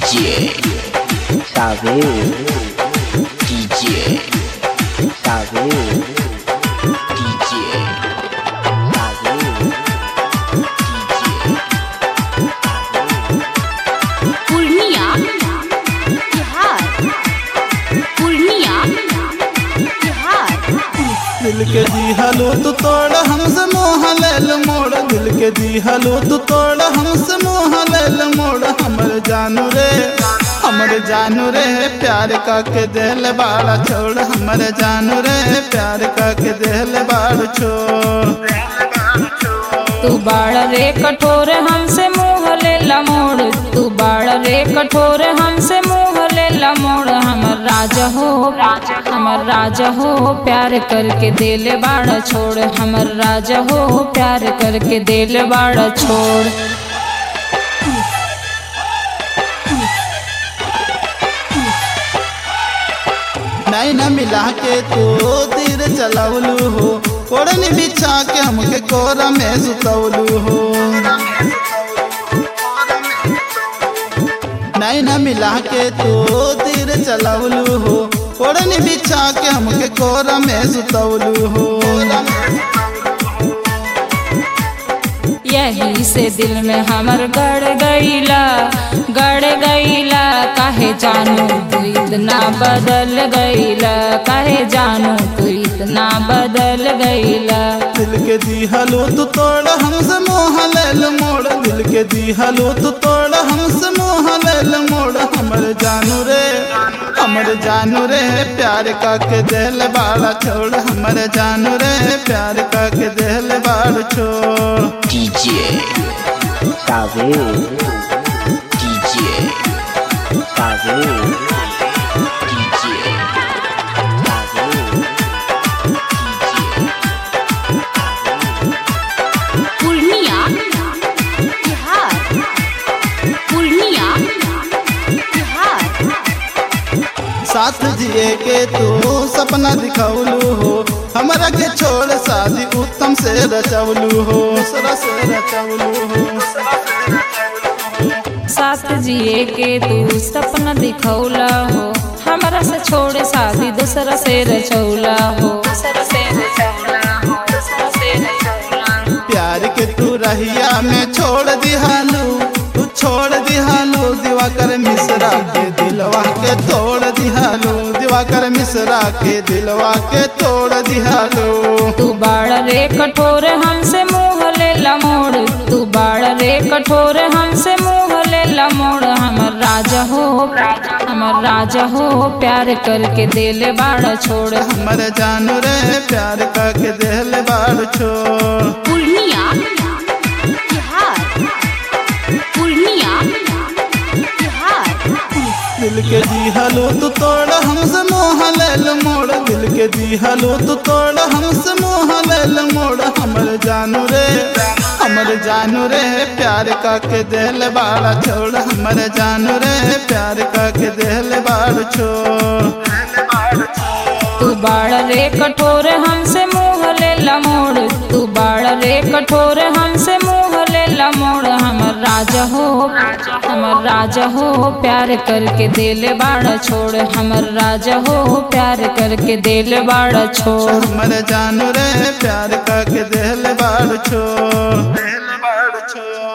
DJ Saveu, DJ Saveu, DJ Saveu, Purnia Bihar, Purnia Bihar. दिल के दी हलो तू तोड़ हमसे मोह लेल मोड़, दिल के दी हलो तू तोड़ हमसे मोह लेल मोड़। हमर जानू रे प्यार का के दिल बाड़ा छोड़, हमर जानू रे प्यार का के दिल बाड़ छोड़। तू बाड़ रे कठोर हमसे मुँह ले लमोड़, तू बाड़ रे कठोर हमसे मुँह ले लमोड़। हमर राजा हो, हमर राजा हो प्यार करके दिल बाड़ छोड़, हमर राजा हो प्यार करके दिल बाड़ छोड़। नहीं न मिला के तू तीर चलवलू हो, कोड़नी बिछा के हमके कोरा में सुतवलू हो। नहीं न मिला के तू तीर चलवलू हो, कोड़नी बिछा के हमके कोरा में सुतवलू हो। यही से दिल में हमर गड़ गईला काहे जानू तू इतना बदल गईला, काहे जानू तू इतना बदल गईला। दिल के दी हलो तू तोड़ हमसे मोह लेल मोड़, दिल के दी हलो तू तोड़ हमसे मोह लेल मोड़। हमर जानू रे प्यार का के दिल बाड़ा छोड़, हमर जानू रे प्यार का के दिल बाड़ छोड़। DJ Saveu, DJ Saveu, DJ Saveu, Purnia Bihar, Purnia Bihar. साथ जिए के तू सपना दिखौलू हो, हमरा के छोड़ शादी उत्तम से रचौलू हो, दूसरा से रचौलू हो। साथ जिए के तू सपना दिखौला हो, हमरा से छोड़ शादी दूसरा से रचौला हो। प्यार के तू रहिया में छोड़ दिहालू, तू छोड़ दिहालू दिवाकर मिश्रा के दिलवा के तोड़ दिहालू, दिवाकर मिश्रा के दिलवा के तोड़ दिहालू। तू बाड़ रे कठोर हमसे मुँह ले लमोड़, तू बाड़ रे कठोर हमसे मुँह ले लमोड़। हमर राजा हो प्यार करके दिल बाड़ छोड़, हमर जानू रे प्यार का के दिल बाड़ छोड़। पूर्णिया बिहार, पूर्णिया बिहार। दिल के दी हलो तू तोड़ हमसे मोह लेल मोड़, दिल के दी हलो तू तोड़ हमसे मोह लेल मोड़। हमर जानू रे प्यार का के दिल बाड़ा छोड़, हमर जानू रे प्यार का के दिल बाड़ छोड़। तू बाड़ रे कठोर हमसे मुँह ले लमोड़, तू बाड़ रे कठोर हमसे मुँह ले लमोड़। हमर राजा हो प्यार करके दिल बाड़ छोड़, हमर राजा हो प्यार करके दिल बाड़ छोड़। हमर जानू रे प्यार का के दिल बाड़ छोड़।